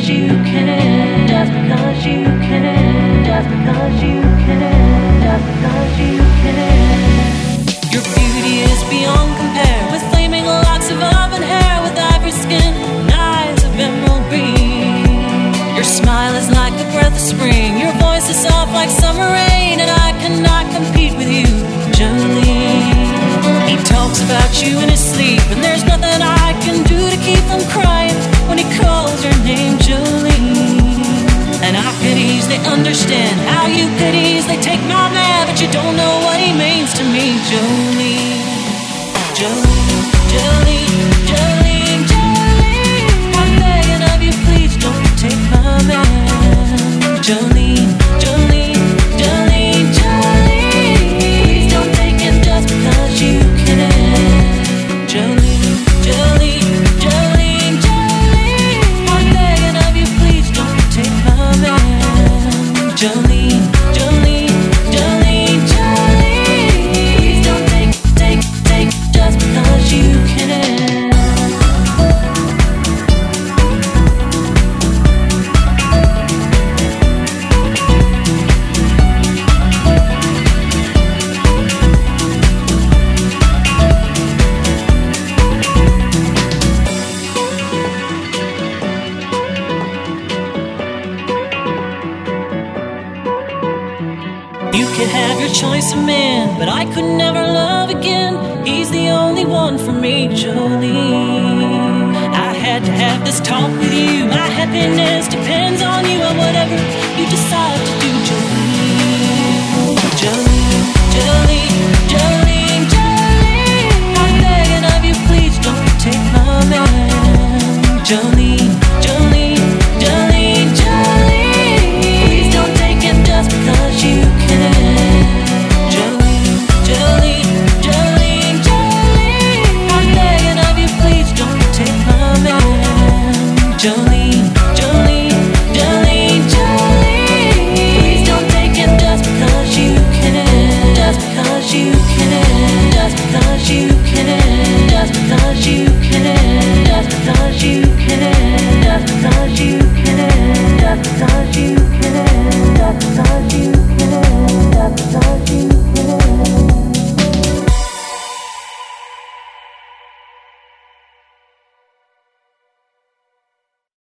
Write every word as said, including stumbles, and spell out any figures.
you can, just because you can, just because you can, just because you can. Your beauty is beyond compare, with flaming locks of auburn hair, with ivory skin and eyes of emerald green. Your smile is like the breath of spring, your voice is soft like summer rain, and I cannot compete with you, Jolene. He talks about you in his sleep, and there's nothing I can do to keep from crying when he calls your name, Jolene. And I could easily understand how you could easily take my man, but you don't know what he means to me, Jolene. Jolene, Jolene, Jolene, Jolene, I'm begging of you, please don't take my man. Jolene, Jolene, Jolene, Jolene, please don't take him just because you can. Jolene, Jolene, Jolene, Jolene, I'm begging of you, please don't take my man. Jolene, Jolene, Jolene, Jolene, please don't take, take, take just because you can. You could have your choice of man, but I could never love again. He's the only one for me, Jolene. I had to have this talk with you. My happiness depends on you, and whatever you decide to do, Jolene. Jolene, Jolene, Jolene, Jolene, I'm begging of you, please don't take my man. Jolene, Jolene, Jolene, Jolene, please don't take him just because you can. Jolene, Jolene, Jolene, Jolene, I'm begging of you, please don't take my man. Jolene.